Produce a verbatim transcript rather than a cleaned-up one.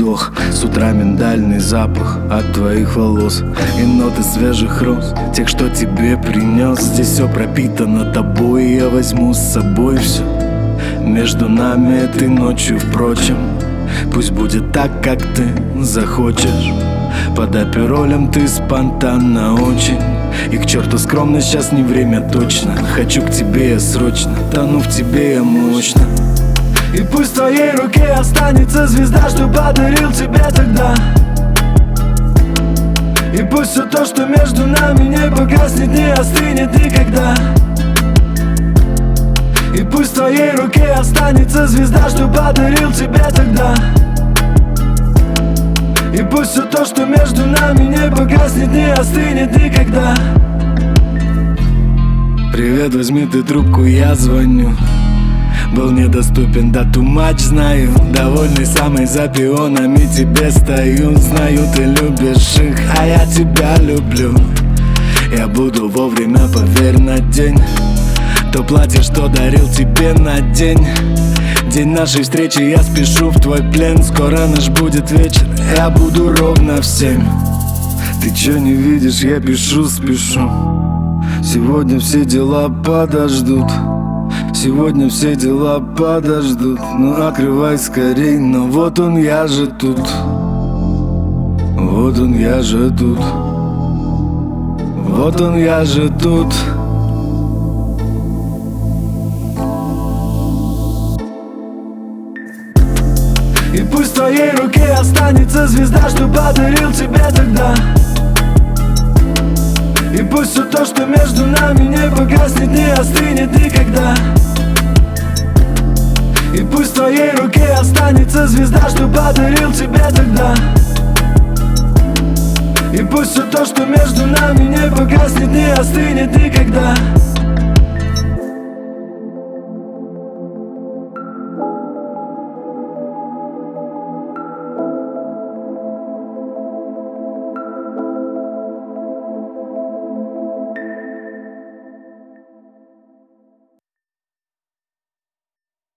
вдох, с утра миндальный запах от твоих волос и ноты свежих роз, тех, что тебе принес. Здесь все пропитано тобой, и я возьму с собой все между нами этой ночью, впрочем. Пусть будет так, как ты захочешь. Под аперолем ты спонтанно очень. И к черту скромность, сейчас не время точно. Хочу к тебе я срочно, тону в тебе я мощно. И пусть в твоей руке останется звезда, что подарил тебе тогда. И пусть все то, что между нами не погаснет, не остынет никогда. И пусть в твоей руке останется звезда, что подарил тебе тогда. И пусть все то, что между нами не погаснет, не остынет никогда. Привет, возьми ты трубку, я звоню. Был недоступен, да too much знаю. Довольный самый за пионами тебе стою. Знаю, ты любишь их, а я тебя люблю. Я буду вовремя, поверь, на день. То платье, что дарил тебе на день. День нашей встречи, я спешу в твой плен. Скоро наш будет вечер, я буду ровно в семь. Ты чё не видишь, я пишу, спешу. Сегодня все дела подождут. Сегодня все дела подождут. Ну открывай скорей, но вот он, я же тут. Вот он, я же тут. Вот он, я же тут. И пусть в твоей руке останется звезда, что подарил тебе тогда. И пусть все то, что между нами не погаснет, не остынет никогда. И пусть в твоей руке останется звезда, что подарил тебе тогда. И пусть все то, что между нами не погаснет, не остынет никогда.